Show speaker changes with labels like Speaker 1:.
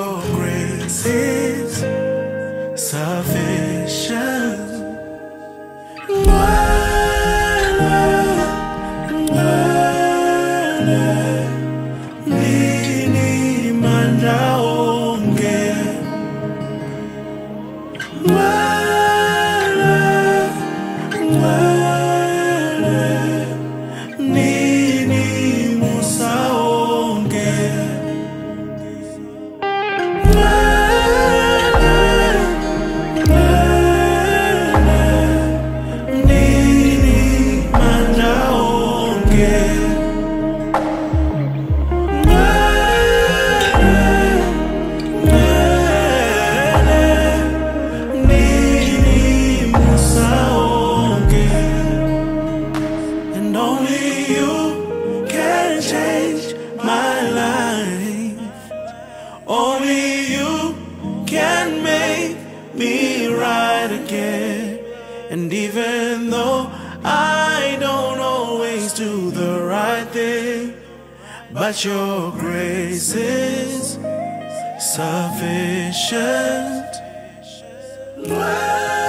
Speaker 1: your grace is sufficient. Nini manda onge Nini musa onge Nini manda onge And only you can change my life. Only you can make me right again. And even though I don't always do the right thing, but your grace is sufficient.